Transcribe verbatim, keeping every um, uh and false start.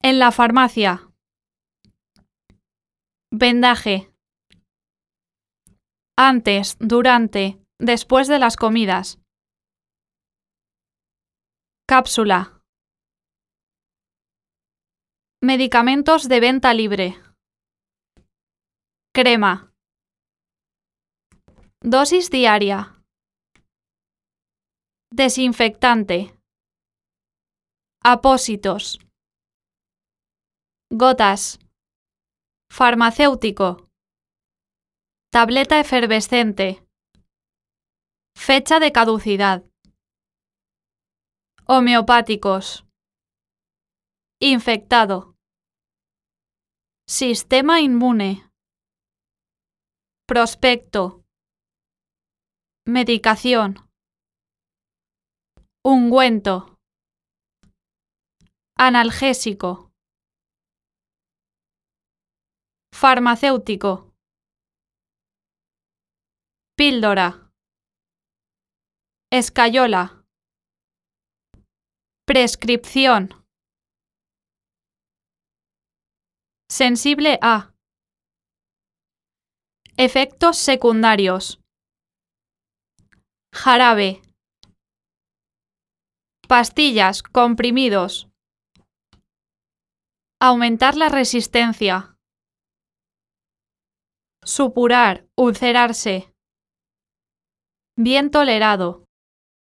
En la farmacia. Vendaje. Antes, durante, después de las comidas. Cápsula. Medicamentos de venta libre. Crema. Dosis diaria. Desinfectante. Apósitos. Gotas. Farmacéutico. Tableta efervescente. Fecha de caducidad. Homeopáticos. Infectado. Sistema inmune. Prospecto. Medicación. Ungüento. Analgésico. Farmacéutico. Píldora. Escayola. Prescripción. Sensible a. Efectos secundarios. Jarabe. Pastillas, comprimidos. Aumentar la resistencia. Supurar, ulcerarse. Bien tolerado.